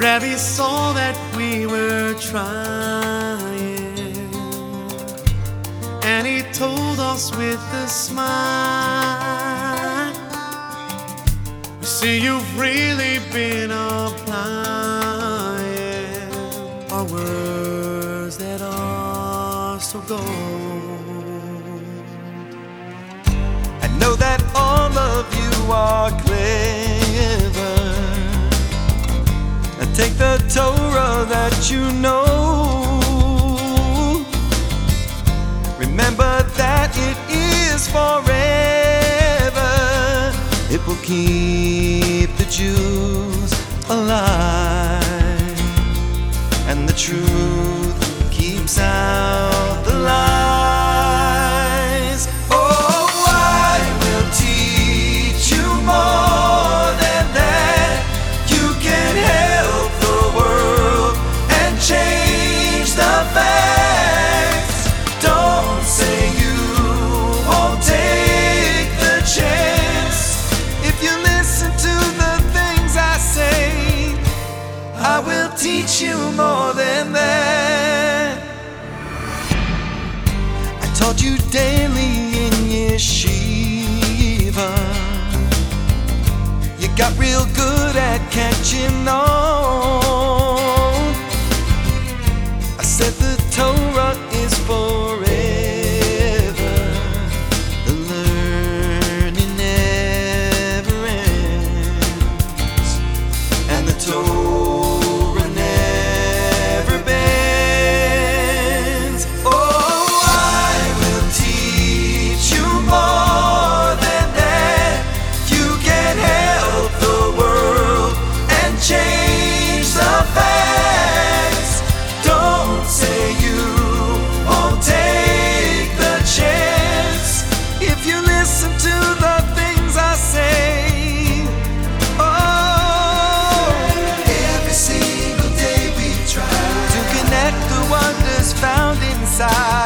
Rabbi saw that we were trying, and he told us with a smile, "We see you've really been applying our words that are so gold." I know that all of you are clever. Take the Torah that you know. Remember that it is forever. It will keep the Jews alive, and the truth keeps out the lies. Oh, I will teach you more than that. You can help the world and change the facts. Don't say you won't take the chance. If you listen to the things I say, I will teach you more than that. I taught you daily in yeshiva. You got real good at catching on. I said the Torah is forever. The learning never ends, and the Torah never bends. Oh, I will teach you more than that. You can help the world and change the facts. Don't say you won't take the chance. If you listen to the things I say, oh, every single day we try to connect the wonders found inside.